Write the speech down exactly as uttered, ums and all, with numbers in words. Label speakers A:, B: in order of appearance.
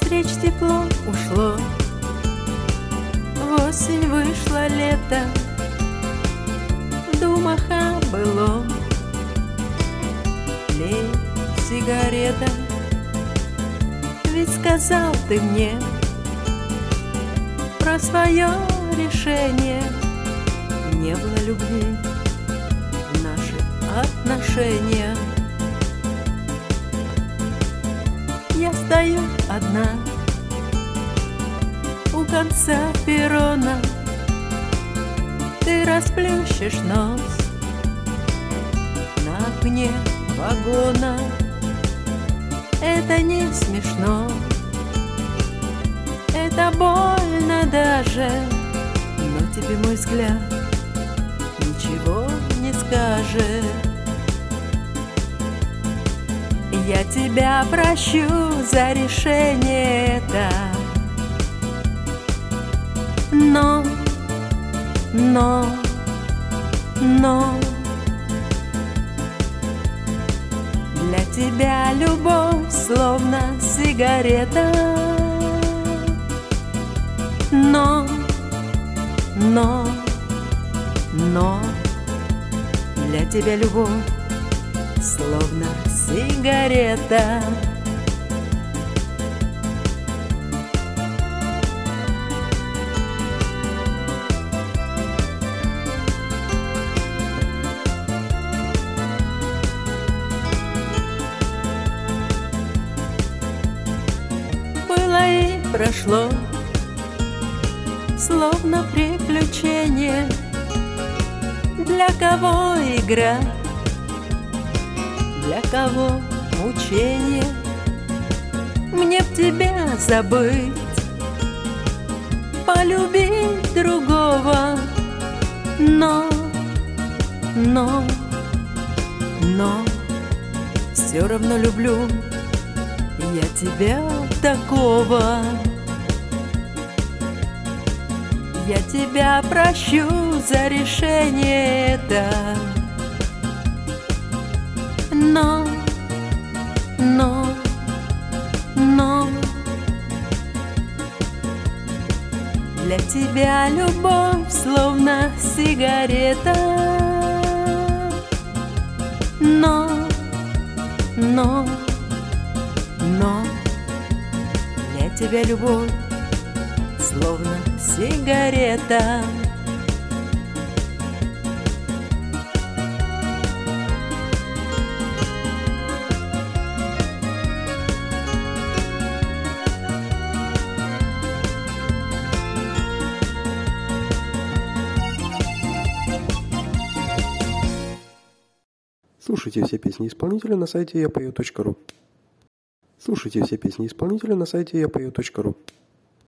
A: встреч тепло ушло, в осень вышло лето, в думах о былом тлеет сигарета. Ведь сказал ты мне про свое решение, не было любви в наших отношениях. Я стою одна у конца перрона, ты расплющишь нос на окне вагона. Это не смешно, это больно даже, но тебе мой взгляд ничего не скажет. Я тебя прощу за решение это, но, но, но для тебя любовь словно сигарета. Но, но, но для тебя любовь словно сигарета. Было и прошло, словно приключение. Для кого игра, для кого мучение? Мне б тебя забыть, полюбить другого, но, но, но все равно люблю я тебя такого. Я тебя прощу за решение это, но, но, но для тебя любовь словно сигарета. Но, но, но для тебя любовь словно сигарета.
B: Слушайте все песни исполнителя на сайте я пою точка ру. Слушайте все песни исполнителя на сайте я пою точка ру.